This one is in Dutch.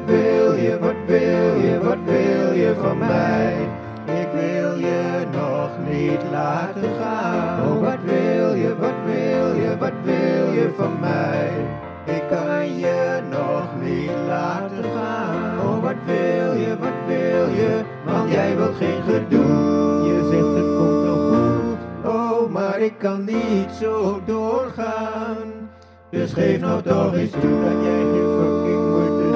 wat wil je, wat wil je, wat wil je van mij? Ik wil je nog niet laten gaan. Oh, wat wil je, wat wil je, wat wil je van mij? Ik kan je nog niet laten gaan. Oh, wat wil je, want jij wilt geen gedoe. Je zegt het komt wel goed, oh, maar ik kan niet zo doorgaan. Dus geef nou toch eens toe dat jij geen fucking moeite